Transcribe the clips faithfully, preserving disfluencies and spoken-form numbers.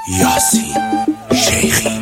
یاسین شیخی.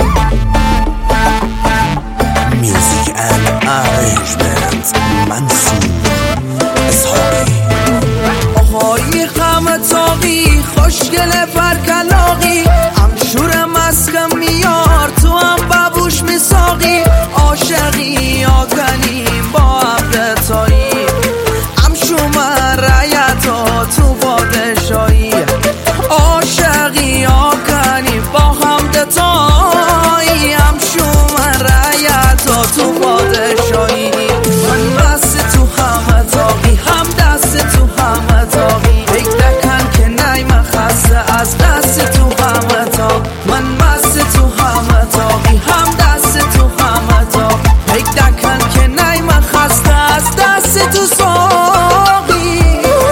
میوزیک اند ارنجمنت منصور اسحاقی. آهای همه تاقی خوشگل فرکلاقی، همشور مسکم میار تو هم ببوش میساقی. عاشقی آکنیم با عبدتایی، همشومن رایتا تو پادشایی. عاشقی آکنیم با همدتایی، همشومن رایتا تو پادشایی. من بس تو همه تاقی، هم دست تو همه تاقی. فکر نکن که نیم خسته از دست تو همه تاق. من بس تو همه تاقی، هم دست تو همه تاق. فکر نکن که نیم خسته از دست تو ساقی.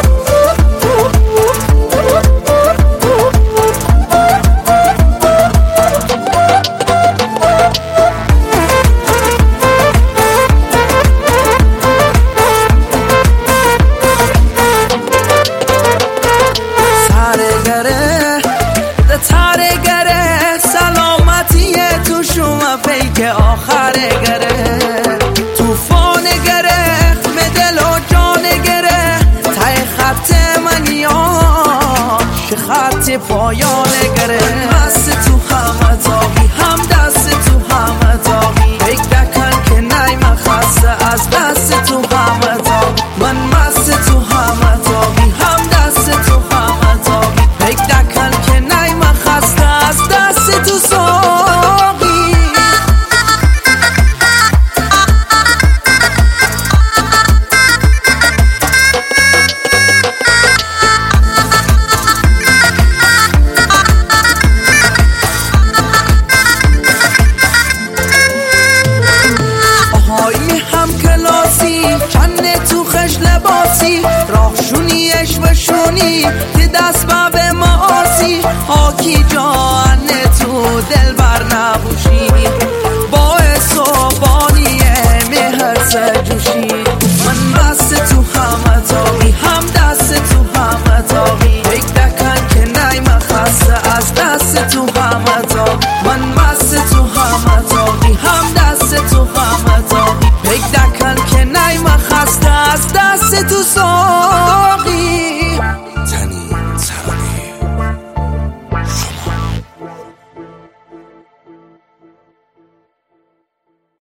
پیک آخره گره توفان گره به دل و جان گره. تای خط من یاد که خط پایان گره. دست تو همه تاقی، هم دست تو همه تاقی. فکر نکن که نیم خسته از دست تو همه تاقی. من مست تو همه تاقی، هم دست تو همه تاقی. فکر نکن که نیم خسته از دست تو ساقی. چنه تو خش لباسی، راهشونیش بشونی تی دست به معاصی. آکی جانه تو دل بر نبوشی، باعث و بانیه مهر سجوشی. من بست تو همه تاقی، هم دست تو همه تاقی. فکر نکن که نیم خسته از دست تو همه تاق. من بست تو همه تاقی، هم دست تو همه تاقی. فکر نکن که نیم خسته از دست تو ساقی.